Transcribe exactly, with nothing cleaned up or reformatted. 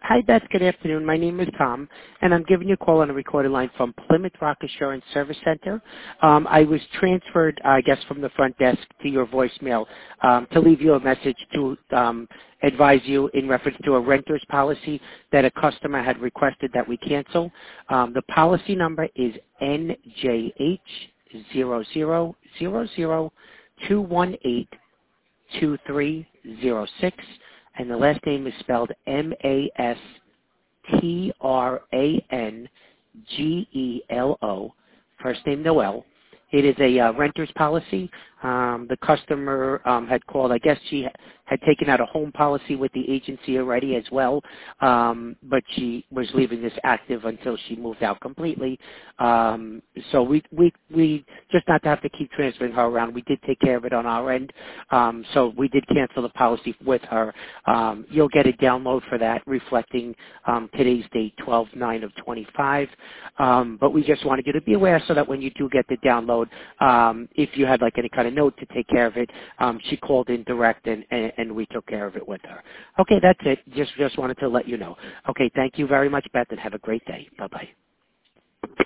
Hi, Beth. Good afternoon. My name is Tom, and I'm giving you a call on a recorded line from Plymouth Rock Assurance Service Center. Um, I was transferred, I guess, from the front desk to your voicemail um, to leave you a message to um, advise you in reference to a renter's policy that a customer had requested that we cancel. Um, the policy number is N J H zero zero zero zero two one eight two three zero six, and the last name is spelled M A S T R A N G E L O, first name Noel. It is a uh, renter's policy. Um, the customer um, had called. I guess she had taken out a home policy with the agency already as well, um, but she was leaving this active until she moved out completely. Um, so we, we, we, just not to have to keep transferring her around, we did take care of it on our end. Um, so we did cancel the policy with her. Um, you'll get a download for that reflecting um, today's date, twelve nine of twenty-five. Um, but we just wanted you to be aware so that when you do get the download, um, if you had like any kind of note to take care of it, um, she called in direct and, and, and we took care of it with her. Okay, that's it. Just just wanted to let you know. Okay, thank you very much, Beth, and have a great day. Bye-bye.